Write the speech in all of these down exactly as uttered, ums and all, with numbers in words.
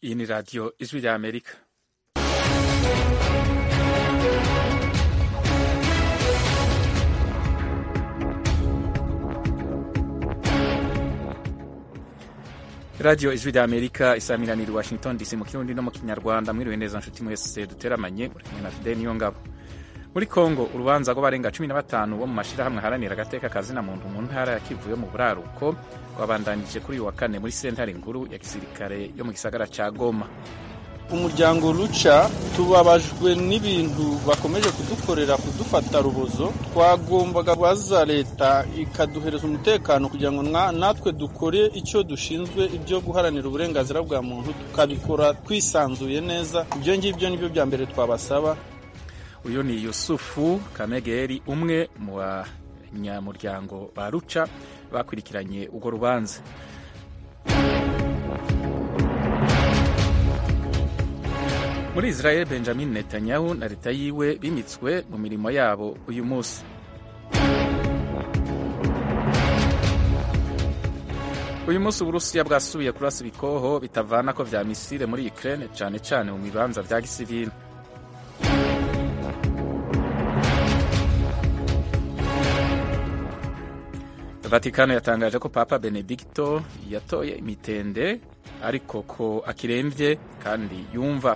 Iyi ni radiyo ijwi rya Amerika. radiyo ijwi rya Amerika isamiraniye Washington D C mu kirundi no mu kinyarwanda. Mwiriwe neza nshuti mwese duteramanye muri kumwe na Fidel Niyongabo. Muri Kongo urubanza rw'abarenga cumi na batanu bo mu mashirahamwe haranira agateka kazina muntu mu ntara ya Kivu yo mu buraruko rwabandanije kuri uyu wa kane muri sentare nkuru ya gisirikare yo mu gisagara ca Goma. Umuryango Lucha tubabajwe n'ibintu bakomeje kudukorera kudufata rubozo. Twagombaga baza leta ikaduhereza umutekano kugira ngo natwe dukore icyo dushinzwe, ibyo guharanira uburenganzira bwa muntu tukabikora twisanzuye neza. Ibyo ngibyo nibyo bya mbere twabasaba. Uyu ni Yusufu Kamegeri, umwe mu banyamuryango ba Lucha bakurikiranye urwo rubanza. Muri Israel, Benjamin Netanyahu na leta yiwe bimitswe mu mirimo yabo uyu munsi. Uyu munsi Uburusiya bwasubiye kurasa ibikoho bitavana ko vya misile muri Ukraine, cane cane mu bibanza vya gisivili. Vatikano yatangaje ko Papa Benedicto yatoye imitende ariko ko akiremvye kandi yumva.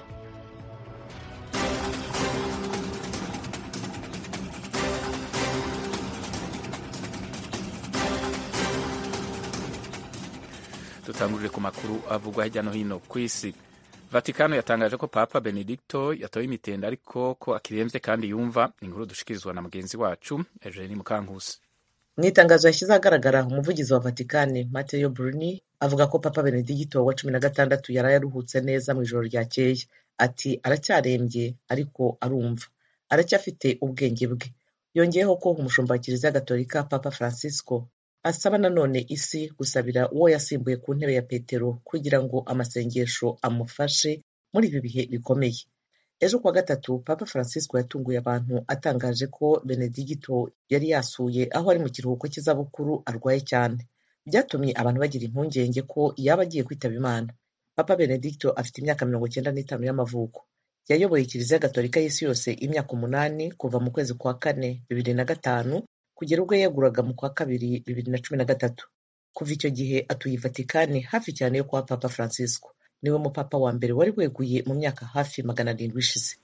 Tutangurire ku makuru avugwa hirya no hino ku isi. Vatikano yatangaje ko Papa Benedicto yatoye imitende ariko ko akiremvye kandi yumva. Inkuru dushikirizwa na mugenzi wacu Eugenie Mukankusi. Mu itangazo yashyize ahagaragara umuvugizi wa Vatikani Matteo Bruni avuga ko Papa Benedicto wa cumi na gatandatu yari yaruhutse neza mu ijoro ryakeye. Ati aracyarembye ariko arumva, aracyafite ubwenge bwe. Yongeyeho ko umushumba wa Kiliziya Gatolika Papa Francisco asaba nanone isi gusabira uwo yasimbuye ku ntebe ya Petero kugira ngo amasengesho amufashe muri ibi bihe bikomeye. Ejo kuwa gatatu Papa Francisco yatunguye abantu atangaje ko Benedicto yari yasuye aho ari mu kiruhuko cy'izabukuru arwaye cyane. Byatumye abantu bagira impungenge ko yaba agiye kwitaba Imana. Papa Benedicto afite imyaka mirongo cyenda n'itanu y'amavuko. Yayoboye Kiliziya Gatolika y'isi yose imyaka umunani kuva mu kwezi kwa kane bibiri na gatanu kugera ubwo yeguraga mu kwa kabiri bibiri na cumi na gatatu. Kuva icyo gihe atuye Vatikani hafi cyane yo kwa Papa Francisco. Niwe mupapa wa mbere wari weguye mu myaka hafi magana arindwi ishize.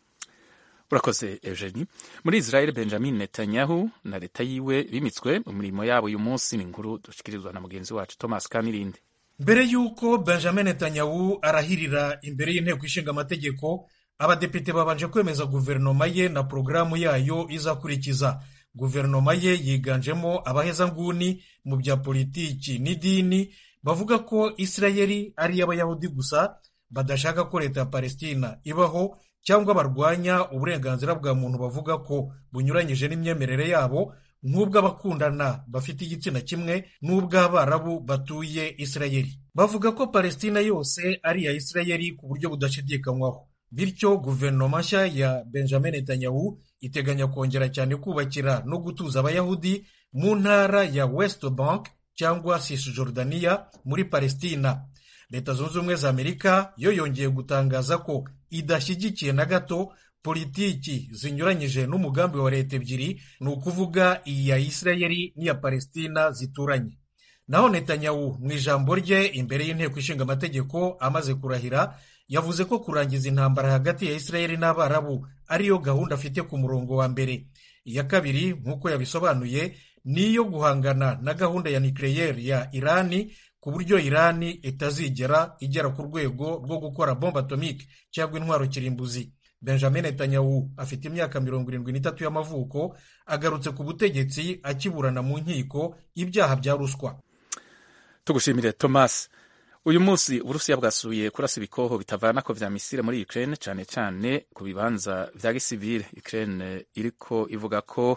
Urakoze Eugenie. Muri Israel, Benjamin Netanyahu na leta yiwe bimitswe mu mirimo yabo uyu munsi. Ni inkuru dushikirizwa na mugenzi wacu Thomas Kamirindi. Mbere y'uko Benjamin Netanyahu arahirira imbere y'inteko ishinga amategeko, abadepite babanje kwemeza guverinoma ye na porogaramu yayo izakurikiza. Guverinoma ye yiganjemo abahezanguni mu bya politiki n'idini bavuga ko Isirayeli ari iy'Abayahudi gusa, badashaka ko leta ya Palestina ibaho cyangwa barwanya uburenganzira bwa muntu bavuga ko bunyuranyije n'imyemerere yabo, nk'ubw'abakundana bafite igitsina kimwe n'ubw'Abarabu batuye Isirayeli. Bavuga ko Palestina yose ari iya Isirayeli ku buryo budashidikanywaho. Bityo guverinoma nshya ya Benjamin Netanyahu iteganya kongera cyane kubakira no gutuza Abayahudi mu ntara ya West Bank cyangwa Cisjordania muri Palestina. Leta Zunze Ubumwe za Amerika yo yongeye gutangaza ko idashyigikiye na gato politiki zinyuranyije n'umugambi wa leta ebyiri, ni ukuvuga iya Isirayeli n'iya Palestina zituranye. Naho Netanyahu mu ijambo rye imbere y'inteko ishinga amategeko amaze kurahira yavuze ko kurangiza intambara hagati ya Isirayeli n'Abarabu ariyo gahunda afite ku murongo wa mbere. Iya kabiri nk'uko yabisobanuye niyo guhangana na gahunda ya nucleaire ya Irani ku buryo Irani itazigera igera ku rwego rwo gukora bombe atomique cyangwa intwaro kirimbuzi. Benjamin Netanyahu afite imyaka mirongo irindwi n'itatu y'amavuko, agarutse ku butegetsi akiburana mu nkiko ibyaha bya ruswa. Tugushimire Thomas. Uyu munsi Uburusiya bwasubiye kurasa ibikoho bitavana ko vya misile muri Ukraine, cane cane ku bibanza vya gisivile. Ukraine iriko ivuga ko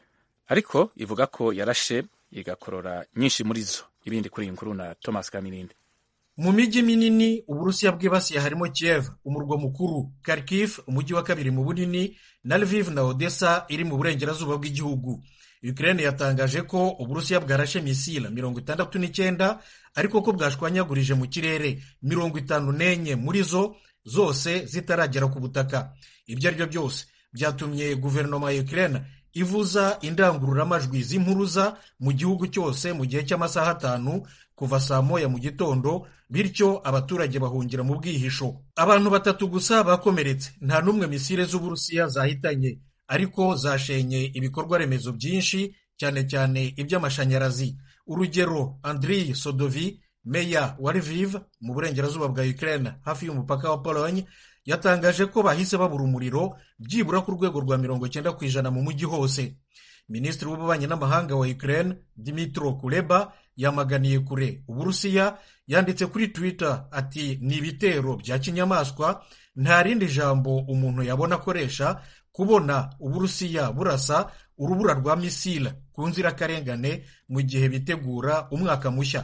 ariko ivuga ko yarashe igakorora nyinshi muri zo. Ibindi kuri iyi nkuru na Thomas Kamirindi. Mu mijyi minini Uburusiya bwibasiye harimo Kiev umurwa mukuru, Kharkiv umujyi wa kabiri mu bunini, na Lviv na Odessa iri mu burengerazuba bw'igihugu. Ukraine yatangaje ko Uburusiya bwarashe misile mirongo itandatu n'icyenda ariko ko bwashwanyagurije mu kirere mirongo itanu n'enye muri zo zose zitaragera ku butaka. Ibyo ari byo byose byatumye guverinoma ya Ukraine ivuza indangururamajwi z'impuruza mu gihugu cyose mu gihe cy'amasaha atanu kuva saa moya mu gitondo, bityo abaturage bahungira mu bwihisho. Abantu batatu gusa bakomeretse, nta n'umwe misile z'Uburusiya zahitanye, ariko zashenye ibikorwa remezo byinshi, cyane cyane iby'amashanyarazi. Urugero, Andriy Sodovi, meya wa Lviv mu burengerazuba bwa Ukraine hafi y'umupaka wa Pologne, yatangaje ko bahise babura umuriro byibura ku rwego rwa mirongo cyenda ku ijana mu mujyi hose. Minisitiri w'ububanyi n'amahanga wa Ukraine Dmytro Kuleba yamaganiye kure Uburusiya, yanditse kuri Twitter ati ni ibitero bya kinyamaswa, nta rindi jambo umuntu yabona akoresha kubona Uburusiya burasa urubura rwa misile ku nzirakarengane mu gihe bitegura umwaka mushya.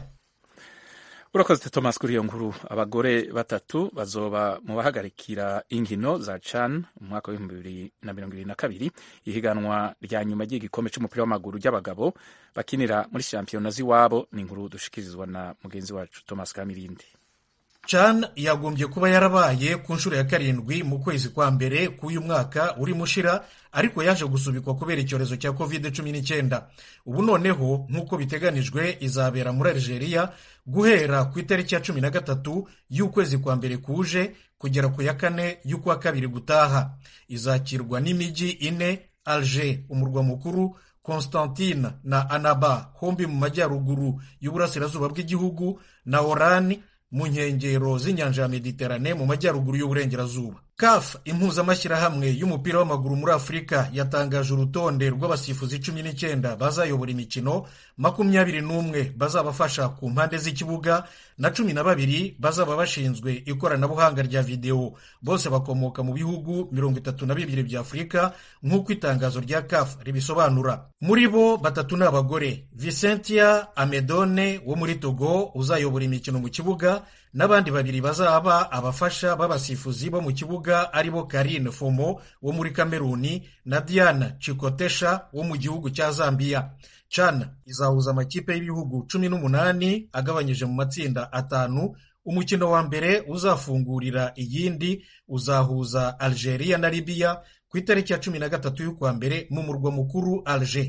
Urakoze Thomas kuri iyo nkuru. Abagore batatu bazoba mu bahagarikira inkino za CHAN mu mwaka w'ibihumbi bibiri na mirongo ibiri na kabiri, ihiganwa rya nyuma ry'igikombe cy'umupira w'amaguru ry'abagabo bakinira muri shampiyona z'iwabo. Ni inkuru dushikirizwa na mugenzi wacu Thomas Kamirindi. CHAN yagombye kuba yarabaye ku nshuro ya karindwi mu kwezi kwa mbere k'uyu mwaka uri mushira, ariko yaje gusubikwa kubera icyorezo cya covid cumi n'icyenda. Ubu noneho nk'uko biteganijwe izabera muri Algeria guhera ku itariki ya cumi na gatatu y'ukwezi kwa mbere kuje kugera ku ya kane y'ukwa kabiri gutaha. Izakirwa n'imijyi ine: Alger umurwa mukuru, Constantine na Annaba hombi mu majyaruguru y'uburasirazuba bw'igihugu, na Oran mu nkengero z'inyanja ya Mediterane mu majyaruguru y'uburengerazuba. C A F, impuzamashyirahamwe y'umupira w'amaguru muri Afurika, yatangaje urutonde rw'abasifuzi cumi n'icyenda bazayobora imikino, makumyabiri n'umwe bazabafasha ku mpande z'ikibuga na cumi na babiri bazaba bashinzwe ikoranabuhanga rya videwo. Bose bakomoka mu bihugu mirongo itatu na bibiri bya Afurika nk'uko itangazo rya C A F ribisobanura. Muri bo batatu ni abagore: Vicentia Amedone wo muri Togo uzayobora imikino mu kibuga, n'abandi babiri bazaba abafasha b'abasifuzi bo mu kibuga aribo Karine Fomo wo muri Kameruni na Diana Chikotesha wo mu gihugu cya Zambia. CHAN izahuza amakipe y'ibihugu cumi n'umunani agabanyije mu matsinda atanu. Umukino wa mbere uzafungurira iyindi uzahuza Algeria na Libya ku itariki ya cumi na gatatu y'ukwa mbere mu murwa mukuru Alger.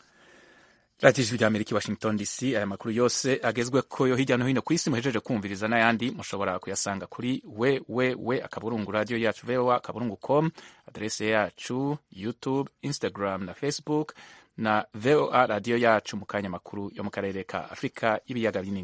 Radio Ijwi ry'Amerika, Washington D C. Aya makuru yose agezwe ko yo hirya no hino ku isi muhejeje kumviriza, n'ayandi mushobora kuyasanga kuri www akaburungu radio yacu voa akaburungu com, adrese yacu YouTube, Instagram na Facebook na voa radio yacu. Mu kanya makuru yo mu karere ka Afurika y'ibiyaga binini.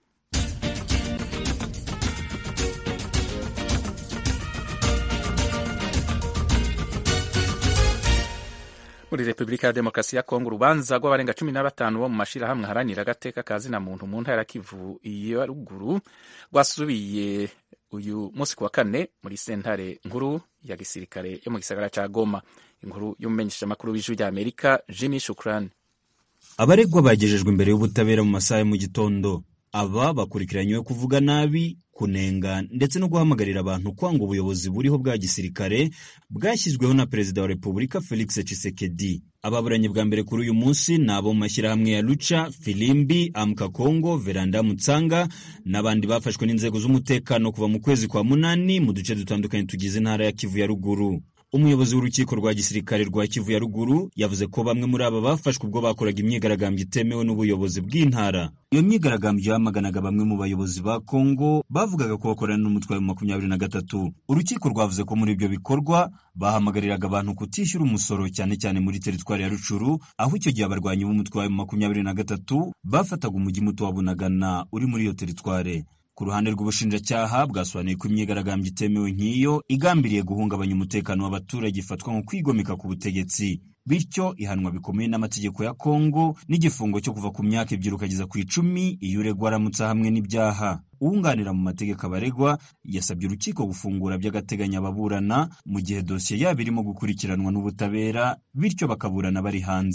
Muri Repubulika ya Demokarasi ya Kongo, urubanza rw'abarenga cumi na batanu bo mu mashirahamwe aharanira agateka kazina muntu mu ntara ya Kivu ya ruguru rwasubiye uyu munsi kuwa kane muri sentare nkuru ya gisirikare yo mu gisagara ca Goma. Inkuru y'umumenyeshamakuru w'Ijwi ry'Amerika Jimmy Shukrani. Abaregwa bagejejwe imbere y'ubutabera mu masaha mu gitondo. Aba bakurikiranywe kuvuga nabi, kunenga ndetse no guhamagarira abantu kwanga ubuyobozi buriho bwa gisirikare bwashyizweho na Perezida wa Repubulika Felix Tshisekedi. Ababuranye bwa mbere kuri uyu munsi nabo mu mashyirahamwe ya Lucha, Filimbi, Amka Kongo, Veranda Mutsanga n'abandi bafashwe n'inzego z'umutekano kuva mu kwezi kwa munani mu duce dutandukanye tugize intara ya Kivu ya ruguru. Umuyobozi w'urukiko rwa gisirikare rwa Kivu ya ruguru yavuze ko bamwe muri aba bafashwe ubwo bakoraga imyigaragambyo itemewe n'ubuyobozi bw'intara. Iyo myigaragambyo yamaganaga bamwe mu bayobozi ba Kongo bavugaga ko bakorana n'umutwe wa makumyabiri na gatatu. Urukiko rwavuze ko muri ibyo bikorwa bahamagariraga abantu kutishyura umusoro, cyane cyane muri teritwari ya Rucuru, aho icyo gihe abarwanyi b'umutwe wa makumyabiri na gatatu bafataga umujyi muto wa Bunagana uri muri iyo teritwari. Ku ruhande rw'ubushinjacyaha bwasobanuye ko imyigaragambyo itemewe nk'iyo igambiriye guhungabanya umutekano w'abaturage ifatwa nko kwigomeka ku butegetsi, bityo ihanwa bikomeye n'amategeko ya Kongo n'igifungo cyo kuva ku myaka ebyiri ukageza ku icumi iyo uregwa aramutse hamwe n'ibyaha. Uwunganira mu mategeko abaregwa yasabye urukiko gufungura by'agateganyo ababurana mu gihe dosiye yabo irimo gukurikiranwa n'ubutabera, bityo bakaburana bari hanze.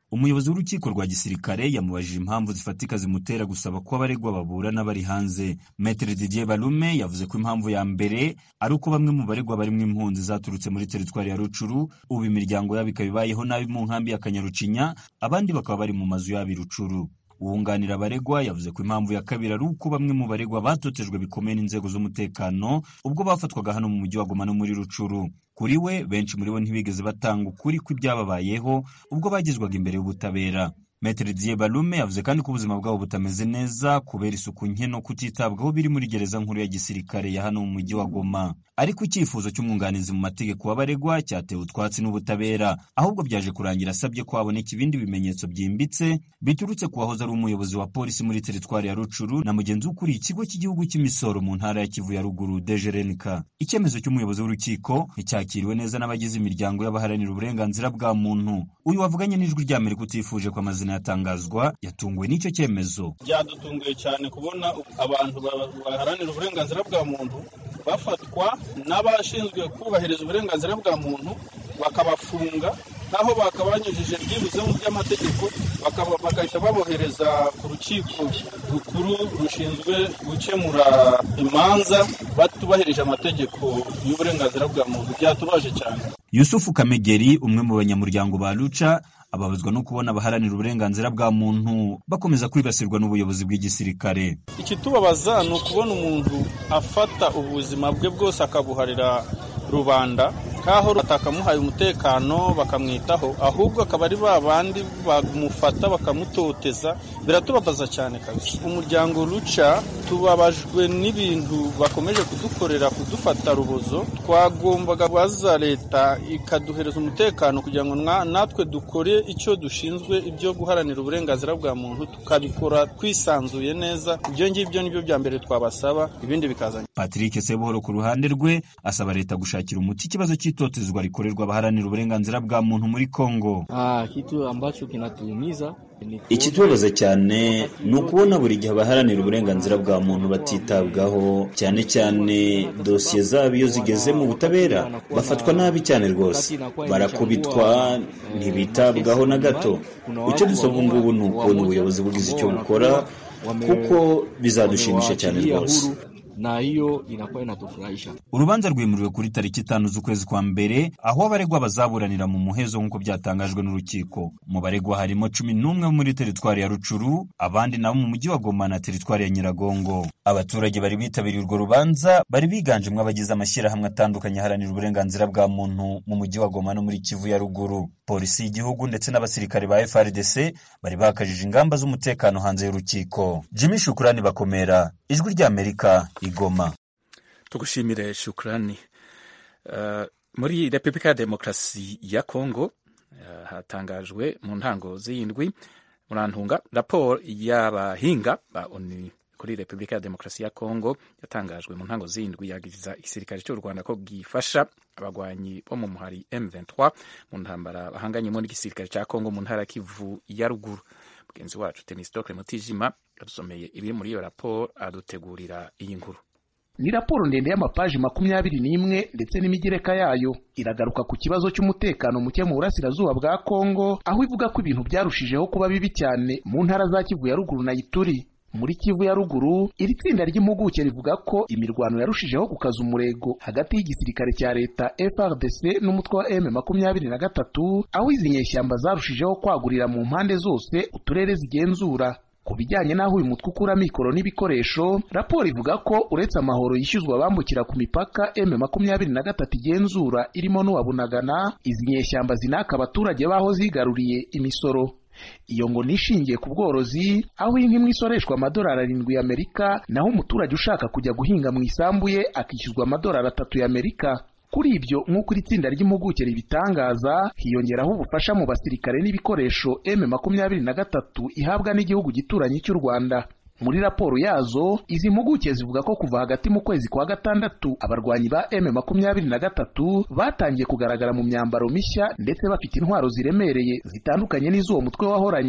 umuyobozi w'urukiko rwa gisirikare yamubajije impamvu zifatika zimutera gusaba ko abaregwa baburana bari hanze. Maître Didier Balume yavuze ko impamvu ya mbere ari uko bamwe mu baregwa barimo impunzi zaturutse muri teritwari ya Rucuru, ubu imiryango yabo ikaba ibayeho nabi mu nkambi ya Kanyarucinya, abandi bakaba bari mu mazu yabo i Rucuru. Uwunganira abaregwa yavuze ko impamvu ya kabiri ari uko bamwe mu baregwa batotejwe bikomeye n'inzego z'umutekano ubwo bafatwaga hano mu mujyi wa Goma no muri Rucuru. Kuri we benshi muri bo ntibigeze batanga ukuri kw'ibyababayeho ubwo bagezwaga imbere y'ubutabera. Maître Didier Balume yavuze kandi ko ubuzima bwabo butameze neza kubera isuku nke no kutitabwaho biri muri gereza nkuru ya gisirikare ya hano mu mujyi wa Goma. Ariko icyifuzo cy'umwunganizi mu mategeko w'abaregwa cyatewe utwatsi n'ubutabera, ahubwo byaje kurangira asabye ko haboneka ibindi bimenyetso byimbitse biturutse ku wahoze ari umuyobozi wa polisi muri teritwari ya Rucuru na mugenzi ukuriye ikigo cy'igihugu cy'imisoro mu ntara ya Kivu ya Ruguru D G R N K. Icyemezo cy'umuyobozi w'urukiko nticyakiriwe neza n'abagize imiryango y'abaharanira uburenganzira bwa muntu. Uyu wavuganye n'ijwi rya Amerika utifuje ko amazina yatangazwa yatunguwe n'icyo cyemezo. Byadutunguye cyane kubona abantu baharanira uburenganzira bwa muntu bafatwa n'abashinzwe kubahiriza uburenganzira bwa muntu bakabafunga naho bakabanyujije byibuze mu by'amategeko bakahita babohereza ku rukiko rukuru rushinzwe gukemura imanza batubahirije amategeko y'uburenganzira bwa muntu. Byatubaje cyane. Yusufu Kamegeri, umwe mu banyamuryango ba Lucha, ababazwa no kubona abaharanira uburenganzira bwa muntu bakomeza kwibasirwa n'ubuyobozi bw'igisirikare. Ikitubabaza ni ukubona umuntu afata ubuzima bwe bwose akabuharira rubanda, kaho batakamuhaye umutekano bakamwitaho, ahubwo akaba ari ba bandi bamufata bakamutoteza. Biratubabaza cyane kabisa. Umuryango Lucha tubabajwe n'ibintu bakomeje kudukorera, kudufata rubozo. Twagombaga baza leta ikaduhereza umutekano kugira ngo natwe dukore icyo dushinzwe, ibyo guharanira uburenganzira bwa muntu, tukabikora twisanzuye neza. Ibyo ngibyo nibyo bya mbere twabasaba, ibindi bikazanye. Patrick Sebohoro ku ruhande rwe asaba leta gushakira umuti ikibazo cy'itotezwa rikorerwa abaharanira uburenganzira bwa muntu muri Kongo. Ah, kitu ambacho kinatuumiza ikitubabaza cyane ni ukubona buri gihe abaharanira uburenganzira bwa muntu batitabwaho, cyane cyane dosiye zabo iyo zigeze mu butabera bafatwa nabi cyane rwose, barakubitwa, ntibitabwaho na gato. Icyo dusaba ngubu ni ukubona ubuyobozi bugize icyo bukora, kuko bizadushimisha cyane rwose. Na hiyo inakuwa inatufurahisha. Urubanza rwimuriwe kuri tariki itanu z'ukwezi kwa mbere, aho abaregwa bazaburanira mu muhezo nk'uko byatangajwe n'urukiko. Mu baregwa harimo cumi n'umwe muri teritwari ya Rucuru, abandi nabo mu mujyi wa Goma na teritwari ya Nyiragongo. Abaturage bari bitabiriye urwo rubanza bari biganjemo abagize amashyirahamwe atandukanye aharanira uburenganzira bwa muntu mu mujyi wa Goma no muri Kivu ya Ruguru. Polisi y'igihugu ndetse n'abasirikare ba F R D C bari bakajije ingamba z'umutekano hanze y'urukiko. Jimmy Shukrani Bakomera, Ijwi rya Amerika, Igoma. Tugushimire Shukrani. Uh, muri Repubulika ya Demokarasi ya Kongo uh, hatangajwe mu ntango z'indwi murantunga raporo y'abahinga ba ONU kuri Repubulika ya Demokarasi ya Kongo yatangajwe mu ntango z'indwi yagiriza igisirikare cy'u Rwanda ko gifasha abagwanyi bo mu muhari M vingt-trois mu ntambara bahanganye mu gisirikare cya Kongo mu ntara Kivu ya Ruguru. Mugenzi wacu Temistokle Mutijima yadusomeye ibiri muri iyo raporo adutegurira iyi nkuru. Ni raporo ndende y'amapaji makumyabiri n'imwe ndetse n'imigereka yayo iragaruka ku kibazo cy'umutekano muke mu burasirazuba bwa Kongo, aho ivuga ko ibintu byarushijeho kuba bibi cyane mu ntara za Kivu ya Ruguru na Ituri. Muri Kivu ya Ruguru, iri tsinda ry'impuguke rivuga ko imirwano yarushijeho gukaza umurego hagati y'igisirikare cya leta F R D C n'umutwe wa M makumyabiri na gatatu, aho izi nyeshyamba zarushijeho kwagurira mu mpande zose uturere zigenzura. Ku bijyanye n'aho uyu mutwe ukura mikoro n'ibikoresho, raporo ivuga ko uretse amahoro yishyuzwa abambukira ku mipaka M makumyabiri na gatatu igenzura irimo n'uwabunagana, izi nyeshyamba zinaka abaturage baho zigaruriye imisoro. Iyo ngo nishingiye ku bworozi, aho inka imwe isoreshwa amadolari arindwi y'Amerika, naho umuturage ushaka kujya guhinga mu isambu ye akishyuzwa amadolari atatu y'Amerika. Kuri ibyo nk'uko iri tsinda ry'impuguke ribitangaza, hiyongeraho ubufasha mu basirikare n'ibikoresho M makumyabiri na gatatu ihabwa n'igihugu gituranye cy'u Rwanda. Muri raporo yazo, izi mpuguke zivuga ko kuva hagati mu kwezi kwa gatandatu abarwanyi ba M makumyabiri na gatatu batangiye kugaragara mu myambaro mishya ndetse bafite intwaro ziremereye zitandukanye n'iz'uwo mutwe wahoranye.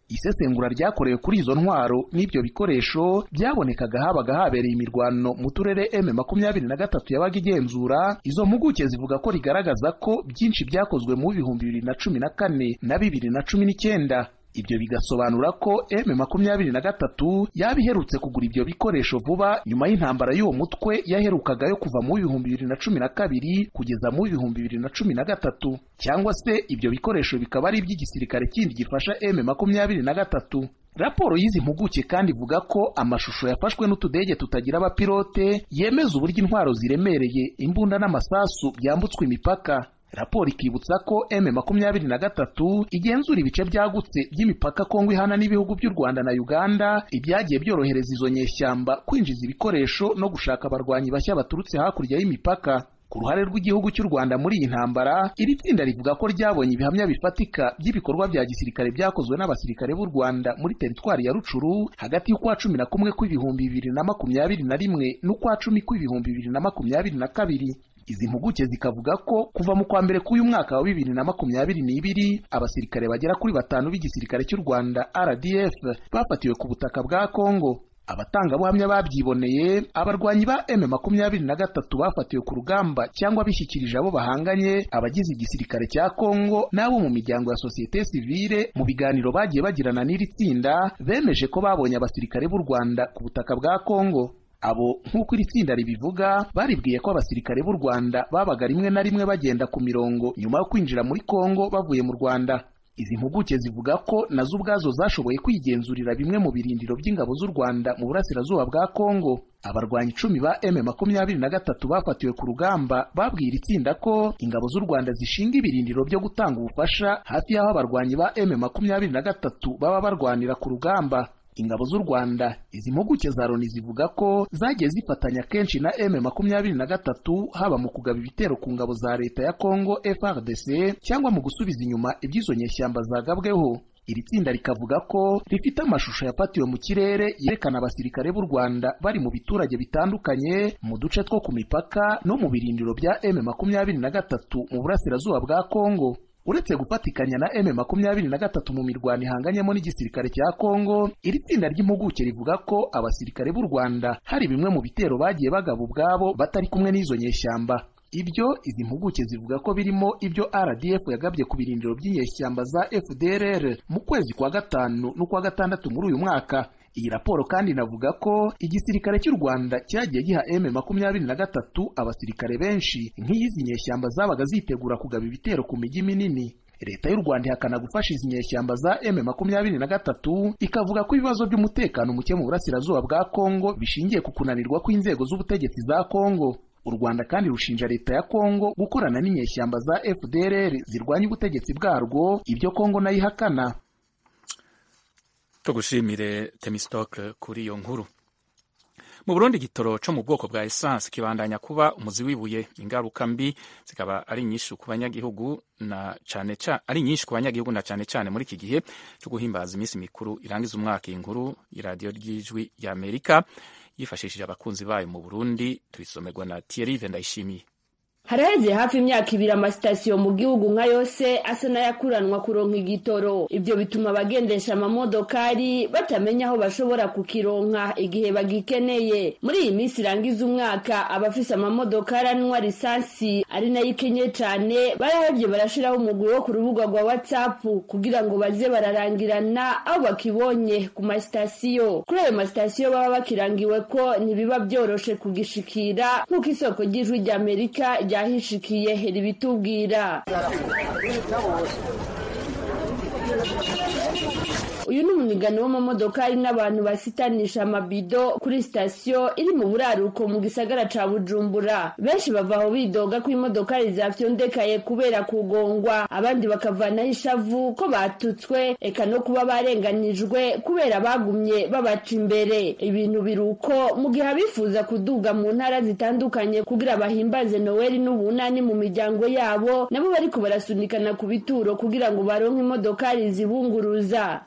Isesengura ryakorewe kuri izo ntwaro n'ibyo bikoresho byabonekaga habaga habereye imirwano mu turere M makumyabiri na gatatu yabaga igenzura. Izo mpuguke zivuga ko rigaragaza ko byinshi byakozwe mu bihumbi bibiri na cumi na kane na bibiri na cumi n'icyenda. Ibyo bigasobanura ko M makumyabiri na gatatu yaba iherutse kugura ibyo bikoresho vuba nyuma y'intambara y'uwo mutwe yaherukagayo kuva mu bihumbi bibiri na cumi na kabiri kugeza mu bihumbi bibiri na cumi na gatatu, cyangwa se ibyo bikoresho bikaba ari iby'igisirikare kindi gifasha M makumyabiri na gatatu. Raporo y'izi mpuguke kandi ivuga ko amashusho yafashwe n'utudege tutagira abapilote yemeza uburyo intwaro ziremereye, imbunda n'amasasu byambutswe imipaka. Raporo ikibutsa ko M makumyabiri na gatatu igenzura ibice byagutse by'imipaka Kongo ihana n'ibihugu by'u Rwanda na Uganda, ibyagiye byorohereza izo nyeshyamba kwinjiza ibikoresho no gushaka abarwanyi bashya baturutse hakurya y'imipaka. Ku ruhare rw'igihugu cy'u Rwanda muri iyi ntambara, iri tsinda rivuga ko ryabonye ibihamya bifatika by'ibikorwa bya gisirikare byakozwe n'abasirikare b'u Rwanda muri teritwari ya Rucuru hagati y'ukwa cumi na kumwe kw'ibihumbi bibiri na makumyabiri na rimwe n'ukwa cumi kw'ibihumbi bibiri na makumyabiri na kabiri. Izi mpuguke zikavuga ko kuva mu kwa mbere k'uyu mwaka wa bibiri na makumyabiri n'ibiri abasirikare bagera kuri batanu b'igisirikare cy'u Rwanda R D F bafatiwe ku butaka bwa Kongo. Abatangabuhamya babyiboneye, abarwanyi ba M makumyabiri na gatatu bafatiwe ku rugamba cyangwa bishyikirije abo bahanganye, abagize igisirikare cya Kongo n'abo mu miryango ya sosiyete sivile mu biganiro bagiye bagirana n'iri tsinda bemeje ko babonye abasirikare b'u Rwanda ku butaka bwa Kongo. Abo nk'uko iri tsinda ribivuga baribwiye ko abasirikare b'u Rwanda babaga rimwe na rimwe bagenda ku mirongo nyuma yo kwinjira muri Kongo bavuye mu Rwanda. Izi mpuguke zivuga ko nazo ubwazo zashoboye kwigenzurira bimwe mu birindiro by'ingabo z'u Rwanda mu burasirazuba bwa Kongo. Abarwanyi icumi ba M makumyabiri na gatatu bafatiwe ku rugamba babwira itsinda ko ingabo z'u Rwanda zishinga ibirindiro byo gutanga ubufasha hafi y'aho abarwanyi ba M makumyabiri na gatatu baba barwanira ku rugamba. Ingabo z'u Rwanda, izi mpuguke za Loni zivuga ko zagiye zifatanya kenshi na M makumyabiri na gatatu haba mu kugaba ibitero ku ngabo za leta ya Kongo F A R D C cyangwa mu gusubiza inyuma iby'izo nyeshyamba zagabweho. Iri tsinda rikavuga ko rifite amashusho yafatiwe mu kirere yerekana abasirikare b'u Rwanda bari mu biturage bitandukanye mu duce two ku mipaka no mu birindiro bya M makumyabiri na gatatu mu burasirazuba bwa Kongo. Uretse gupatikanya na M makumyabiri na gatatu mu mirwano ihanganyemo n'igisirikare cya Kongo, iri tsinda ry'impuguke rivuga ko abasirikare b'u Rwanda hari bimwe mu bitero bagiye bagaba ubwabo batari kumwe n'izo nyeshyamba. Ibyo izi mpuguke zivuga ko birimo ibyo R D F yagabye ku birindiro by'inyeshyamba za F D L R mu kwezi kwa gatanu n'ukwa gatandatu muri uyu mwaka. Iyi raporo kandi inavuga ko igisirikare cy'u Rwanda cyagiye giha M makumyabiri na gatatu abasirikare benshi nk'izi nyeshyamba zabaga zitegura kugaba ibitero ku mijyi minini. Leta y'u Rwanda ihakana gufasha izi nyeshyamba za M makumyabiri na gatatu, ikavuga ko ibibazo by'umutekano muke mu burasirazuba bwa Kongo bishingiye ku kunanirwa kw'inzego z'ubutegetsi za Kongo. U Rwanda kandi rushinja leta ya Kongo gukorana n'inyeshyamba za F D L R zirwanya ubutegetsi bwarwo, ibyo Kongo nayo ihakana. Tugushimire Temistocle kuri iyo nkuru. Mu Burundi igitoro cyo mu bwoko bwa essence kibandanya kuba umuzi wibuye, ingaruka mbi zikaba ari nyinshi ku banyagihugu na cyane cyane ari nyinshi ku banyagihugu na cyane cyane muri iki gihe cyo guhimbaza iminsi mikuru irangiza umwaka. Inkuru y'iradiyo ry'ijwi y'Amerika yifashishije abakunzi bayo mu Burundi, tuyisomerwa na Thierry Vendayishimiye. Haraheze hafi imyaka ibiri amasitasiyo mu gihugu nka yose asa n'ayakuranwa kuronka igitoro. Ibyo bituma abagendesha amamodokari batamenya aho bashobora kukironka igihe bagikeneye. Muri iyi minsi irangiza umwaka, abafise amamodokari anywa lisansi ari nayo ikenye cyane barahevye barashiraho umugwi wo ku rubuga rwa WhatsApp kugira ngo baze bararangirana aho bakibonye ku masitasiyo. Kuri ayo masitasiyo baba bakirangiwe ko ntibiba byoroshe kugishikira nk'uko isoko ry'ijwi ry'Amerika yahishikiye ribitubwira. Uyu ni umunigano w'amamodokari n'abantu basitanisha amabido kuri sitasiyo iri mu buraruko mu gisagara ca Bujumbura. Benshi bavaho bidoga ko imodokari zafyondekaye kubera kugongwa, abandi bakavanaho ishavu ko batutswe, eka no kuba barenganijwe kubera bagumye babaca imbere. Ibintu biruko mu gihe abifuza kuduga mu ntara zitandukanye kugira bahimbaze Noel n'ubunani mu miryango yabo, nabo bariko barasunikana ku bituro kugira ngo baronke imodokari zibunguruza.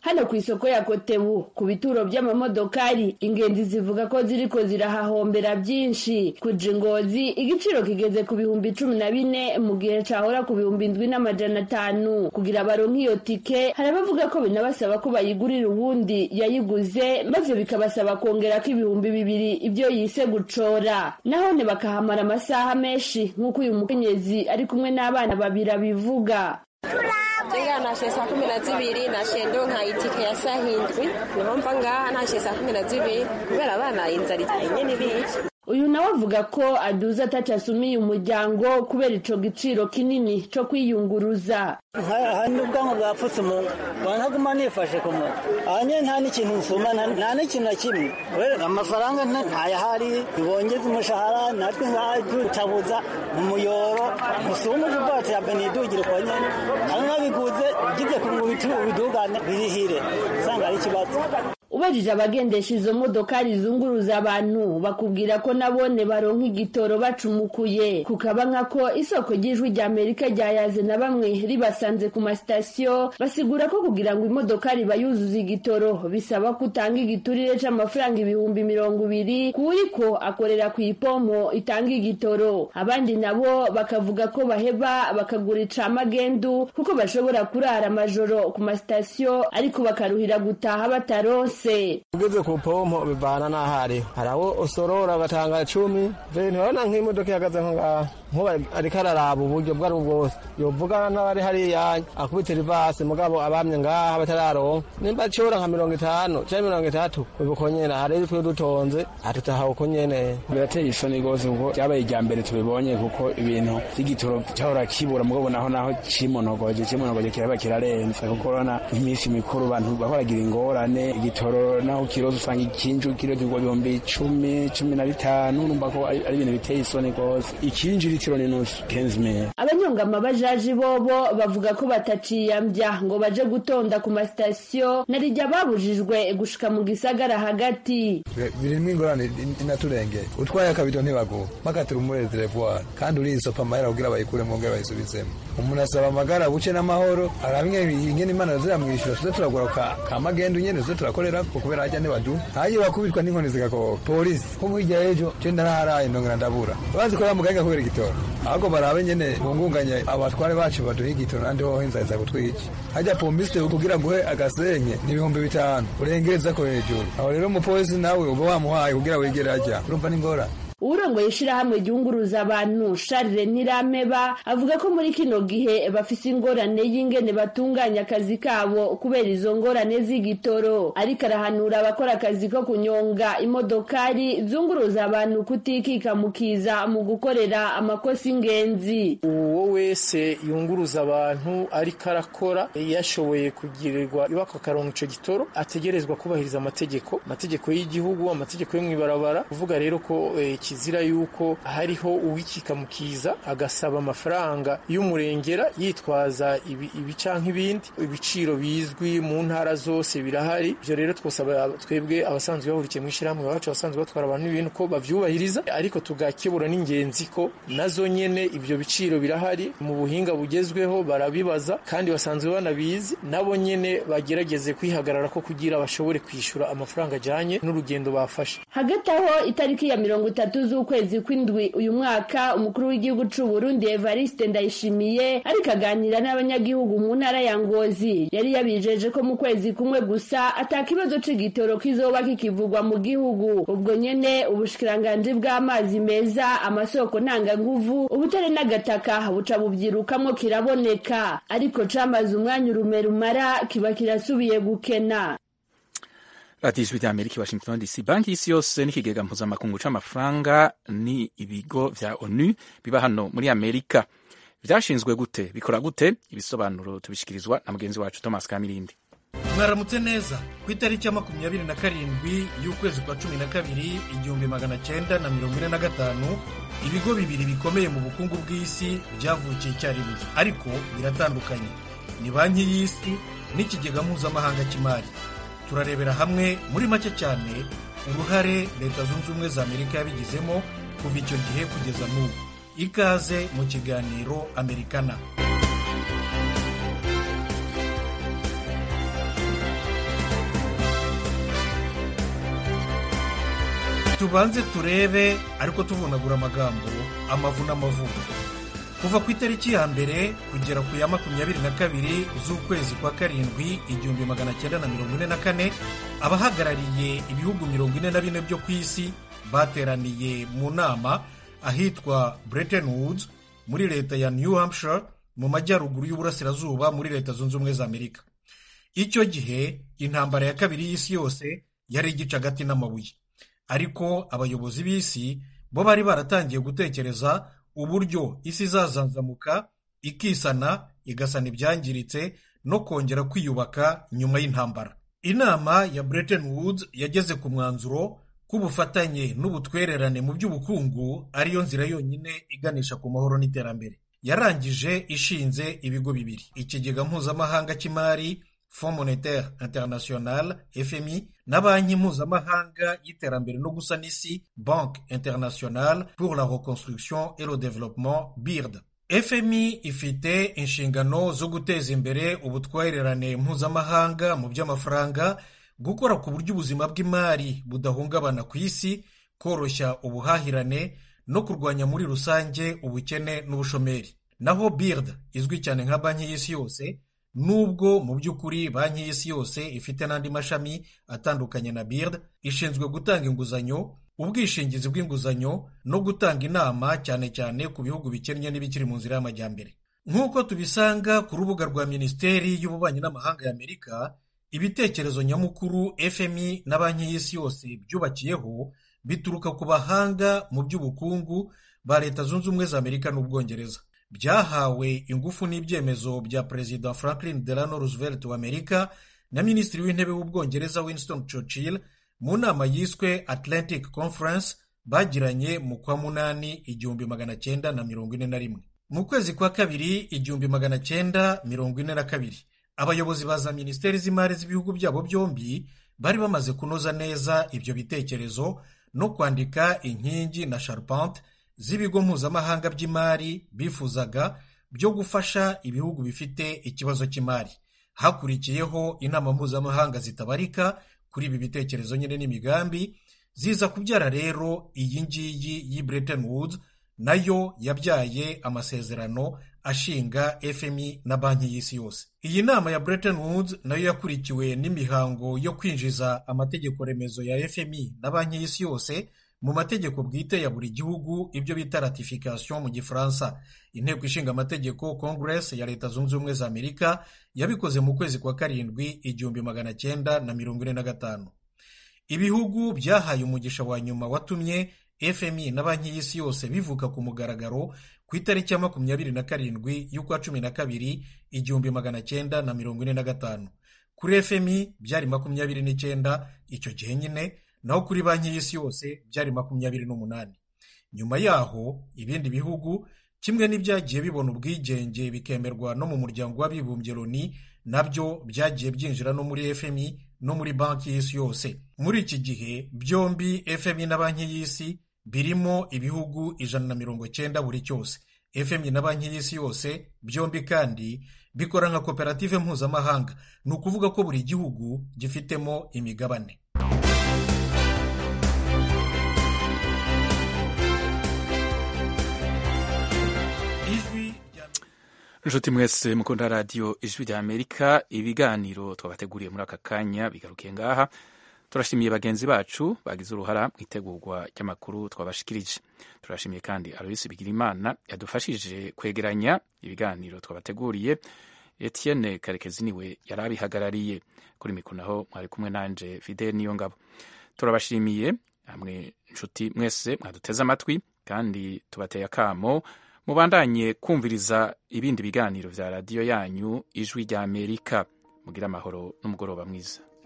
hano ku isoko ya Kotebu ku bituro by'amamodokari ingenzi zivuga ko ziriko zirahahombera byinshi. Kuja Ngozi igiciro kigeze ku bihumbi cumi na bine mu gihe cahora ku bihumbi indwi n'amajana atanu. Kugira baronke iyo tike hari abavuga ko binabasaba ko bayigurira uwundi yayiguze maze bikabasaba kongera ko ibihumbi bibiri ibyo yise gucora, nahone bakahamara amasaha menshi nk'uko uyu mukenyezi ari kumwe n'abana babiri bivuga. Jenga nashe saa kumi na zibiri nashe ndo nka itike ya saa hindwi niho mva ngaha nashe saa kumi na zibiri kubera abana inzara nyene bici. Uyu nawe avuga ko aduza atacasumiye umuryango kubera ico giciro kinini co kwiyunguruza. Hani ubwango bwapfutse umuntu bantaguma nifashe ku muntu anye nta n'ikintu nsuma nta n'ikintu na kimwe amafaranga ntayahari bibongeza umushahara natwe nkatutabuza umuyoro musuma ubwatsi ya benidugire kwa nyene hamwe nabiguze gize ku bitu bidugane birihire usanga ari kibazo. Ubajije abagendesha izo modokari zunguruza abantu bakubwira ko nabone baronka igitoro bacumukuye, kukaba nkako isoko ry'ijwi rya Amerika ryayaze na bamwe ribasanze ku masitasiyo basigura ko kugira ngo imodokari bayuzuza igitoro bisaba kutanga igiturire c'amafaranga ibihumbi mirongo ibiri kuriko akorera ku ipompo itanga igitoro. Abandi nabo bakavuga ko baheba bakagura icamagendu kuko bashobora kurara amajoro ku masitasiyo ariko bakaruhira gutaha bataronse. Ugeze ku pompo bivana n'ahari harawo usorora batanga cumi veni wana nk'imodoka ihagaze nko ngaha nkuba ariko araraba uburyo bwari bwose yovugana n'abari hariya akubita rivasi mugabo abamye ngaha batararonka nimba cora nka mirongo itanu cyangwa mirongo itatu ubuko nyene hari twe dutonze atutaha uko nyene birateye isoni gose kuko byabaye ijya mbere tubibonye kuko ibintu by'igitoro cyahora kibura mugabo naho naho cimonogoje cimonogoje kiraba kirarenze kuko urabona iminsi mikuru abantu bahoragira ingorane igitoro naho kirozo usanga ikinju kiro igihumbi icumi cumi na bitanu urumva ko ari ibintu biteye isoni gose ikinju litiro ni nusu quinze mille. Abanyongama bajaji bobo bavuga ko bataciyambya ngo baje gutonda ku masitasiyo narijya babujijwe gushika mu gisagara hagati. Birimwe ingorane inaturenge utwaye akabido ntibago makatira umurere telephone kandi uri isopa mahera kugira bayikure mu ngere bayisubizemo. Umuntu asaba amagara buce n'amahoro arabinge ingene imana ziramwishura tuze turagura ka magendo nyene tuze turakorera ko kubera ajya ne badu haje bakubitwa n'inkoni zigako police ko mwijya ejo cenda haraye ndongera ndabura bazi ko bamuganga kubera igitoro ahubwo barabe nyene bungunganye abatware bacu baduha igitoro nandi ho inzaza gutwiki hajya pombiste kugira ngo he agasenye n'ibihumbi bitanu urengereza ko hejuru aho rero umupolisi nawe uba wamuhaye kugira wegera ajya urumva n'ingora. Urongo yishirahamwe ryunguruza abantu Charles Nirameba avuga ko muri kino gihe bafise ingorane y'ingene batunganya akazi kabo kubera izo ngorane z'igitoro, ariko arahanura abakora akazi ko kunyonga imodokari zunguruza abantu kutikika mukiza mu gukorera amakosa ingenzi. Uwo wese yunguruza abantu ariko arakora yashoboye kugirirwa ibako karonka ico gitoro ategerezwa kubahiriza amategeko amategeko y'igihugu amategeko yo mwibarabara kuvuga rero ko e, kizira yuko hariho uwikika mukiza agasaba amafaranga y'umurengera yitwaza ibi, ibi canke ibindi ibiciro bizwi mu ntara zose birahari. Byo rero twosaba twebwe abasanzwe bahurikiye mu ishiramwe bacu abasanzwe batwara abantu ibintu ko bavyubahiriza, ariko tugakebura n'ingenzi ko nazo nyene ibyo biciro birahari mu buhinga bugezweho barabibaza kandi basanzwe banabizi nabo nyene bagerageze kwihagarara ko kugira bashobore kwishura amafaranga ajanye n'urugendo bafashe. Hagati aho itariki ya mirongo itatu z'ukwezi kw'indwi uyu mwaka umukuru w'igihugu c'u Burundi Evariste Ndayishimiye ariko aganira n'abanyagihugu mu ntara ya Ngozi yari yabijeje ko mu kwezi kumwe gusa atakibazo c'igitoro kizoba kikivugwa mu gihugu. Ubwo nyene ubushikiranganje bw'amazi meza amasoko ntanga nguvu ubutare n'agataka buca bubyirukamwo kiraboneka, ariko camaze umwanya urumerumara kiba kirasubiye gukena. Radiyo ijwi rya Amerika Washington D C. Banki y'isi yose n'ikigega mpuzamakungu c'amafaranga ni ibigo vya ONU biba hano muri Amerika. Vyashinzwe gute? Bikora gute? Ibisobanuro tubishikirizwa na mugenzi wacu Thomas Kamirindi. Mwaramutse neza. Ku itariki ya makumyabiri na karindwi y'ukwezi kwa cumi na kabiri igihumbi magana cyenda na mirongo ine na gatanu ibigo bibiri bikomeye mu bukungu bw'isi byavukiye icyarimwe, ariko biratandukanye. Ni Banki y'isi n'ikigega mpuzamahanga cy'imari. Turarebera hamwe muri make cyane uruhare Leta Zunze Ubumwe za Amerika yabigizemo kuva icyo gihe kugeza n'ubu. Ikaze mu kiganiro Amerikana. tubanze turebe ariko tuvunagura amagambo amavu n'amavuko. Kuva ku itariki ya mbere kugera ku ya makumyabiri na kabiri z'ukwezi kwa karindwi igihumbi magana cyenda na mirongo ine na kane abahagarariye ibihugu mirongo ine na bine byo ku isi bateraniye mu nama ahitwa Bretton Woods muri leta ya New Hampshire mu majyaruguru y'uburasirazuba muri leta zunze ubumwe za Amerika. Icyo gihe intambara ya kabiri y'isi yose yari igice hagati n'amabuye, ariko abayobozi b'isi bo bari baratangiye gutekereza uburyo isi izazanzamuka ikisana igasana ibyangiritse no kongera kwiyubaka nyuma y'intambara. Inama ya Bretton Woods yageze ku mwanzuro k'ubufatanye n'ubutwererane mu by'ubukungu ariyo nzira yonyine iganisha ku mahoro n'iterambere. Yarangije ishinze ibigo bibiri: ikigega mpuzamahanga cy'imari Fonds Monetaire International F M I na banki mpuzamahanga y'iterambere no gusana isi Banque Internationale pour la Reconstruction et le Développement B I R D. F M I ifite inshingano zo guteza imbere ubutwererane mpuzamahanga mu by'amafaranga, gukora ku buryo ubuzima bw'imari budahungabana ku isi, koroshya ubuhahirane no kurwanya muri rusange ubukene n'ubushomeri. Naho B I R D izwi cyane nka banki y'isi yose, nubwo mu by'ukuri banki y'isi yose ifite n'andi mashami atandukanye na B I R D, ishinzwe gutanga inguzanyo, ubwishingizi bw'inguzanyo no gutanga inama cyane cyane ku bihugu bikennye n'ibikiri mu nzira y'amajyambere. Nk'uko tubisanga ku rubuga rwa Minisiteri y'Ububanyi n'Amahanga y'Amerika, ibitekerezo nyamukuru F M I na banki y'isi yose byubakiyeho bituruka ku bahanga mu by'ubukungu ba Leta Zunze Ubumwe za Amerika n'Ubwongereza. Byahawe ingufu n'ibyemezo bya Perezida Franklin Delano Roosevelt wa Amerika na Minisitiri w'Intebe w'Ubwongereza Winston Churchill mu nama yiswe Atlantic Conference bagiranye mu kwa munani igihumbi magana cyenda na mirongo ine na rimwe. Mu kwezi kwa kabiri igihumbi magana cyenda mirongo ine na kabiri abayobozi ba za minisiteri z'imari z'ibihugu byabo byombi bari bamaze kunoza neza ibyo bitekerezo no kwandika inkingi na charpente z'ibigo mpuzamahanga by'imari bifuzaga byo gufasha ibihugu bifite ikibazo cy'imari. Hakurikiyeho inama mpuzamahanga zitabarika kuri ibi bitekerezo nyine n'imigambi, ziza kubyara rero iyi ngiyi y'i Bretton Woods, nayo yabyaye amasezerano ashinga F M I na banki y'isi yose. Iyi nama ya Bretton Woods nayo yakurikiwe n'imihango yo kwinjiza amategeko remezo ya F M I na banki y'isi yose mu mategeko bwite ya buri gihugu, ibyo bita ratification mu Gifaransa. Inteko ishinga amategeko Congress ya Leta Zunze Ubumwe za Amerika yabikoze mu kwezi kwa karindwi igihumbi magana cyenda na mirongo ine na gatanu. Ibihugu byahaye umugisha wa nyuma watumye F M I na banki y'isi yose bivuka ku mugaragaro ku itariki ya makumyabiri na karindwi y'ukwa cumi na kabiri igihumbi magana cyenda na mirongo ine na gatanu. Kuri F M I byari makumyabiri n'icyenda icyo gihe nyine, naho kuri banki y'isi yose byari makumyabiri n'umunani. Nyuma yaho ibindi bihugu kimwe n'ibyagiye bibona ubwigenge bikemerwa no mu muryango w'abibumbye Loni, nabyo byagiye byinjira no muri F M I no muri banki y'isi yose. Muri iki gihe byombi F M I na banki y'isi birimo ibihugu ijana na mirongo cyenda buri cyose. F M I na banki y'isi yose byombi kandi bikora nka koperative mpuzamahanga, ni ukuvuga ko buri gihugu gifitemo imigabane. Nshuti mwese mukunda radio Ijwi rya Amerika, ibiganiro twabateguriye muri aka kanya bigarukiye ngaha. Turashimiye bagenzi bacu bagize uruhara mu itegurwa ry'amakuru twabashikirije. Turashimiye kandi Aloysi Bigirimana yadufashije kwegeranya ibiganiro twabateguriye. Etienne Karekezi niwe yarabihagarariye. Kuri mikoro naho mwari kumwe nanje Fidel Niyongabo. Turabashimiye hamwe nshuti mwese mwaduteze amatwi, kandi tubateye akamo mubandanye kumviriza ibindi biganiro vya radio yanyu Ijwi rya Amerika. Mugira amahoro n'umugoroba mwiza.